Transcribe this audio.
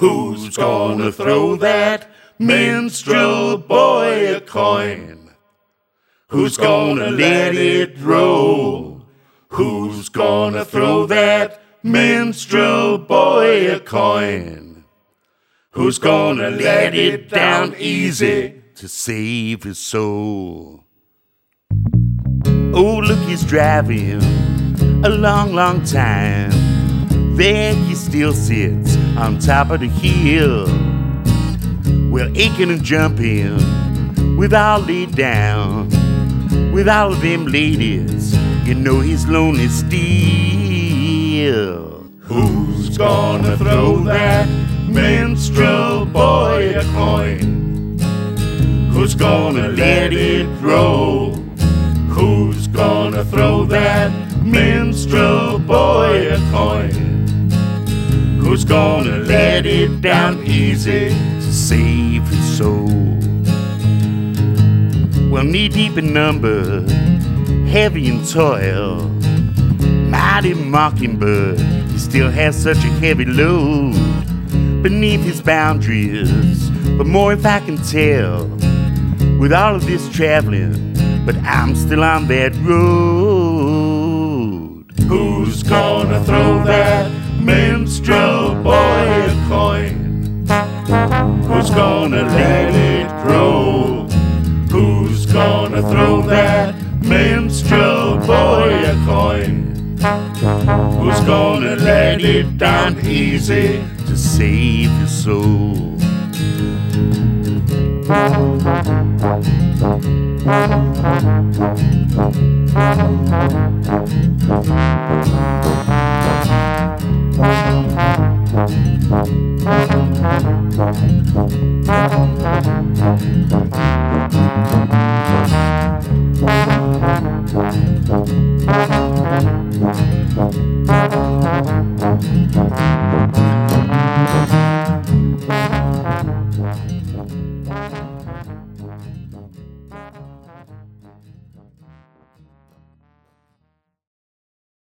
Who's gonna throw that minstrel boy a coin? Who's gonna let it roll? Who's gonna throw that minstrel boy a coin? Who's gonna let it down easy to save his soul? Oh, look, he's driving a long, long time. There he still sits on top of the hill. Well, aching and jumping with all laid down, with all of them ladies, you know he's lonely still. Who's gonna throw that minstrel boy a coin? Who's gonna let it roll? Who's gonna throw that minstrel boy a coin? Who's gonna let it down easy to save his soul? Well, knee-deep in number, heavy in toil, mighty mockingbird, he still has such a heavy load beneath his boundaries. But more if I can tell, with all of this traveling, but I'm still on that road. Who's gonna throw that minstrel boy a coin? Who's gonna let it roll? Who's gonna throw that minstrel boy a coin? Who's gonna let it down easy to save his soul?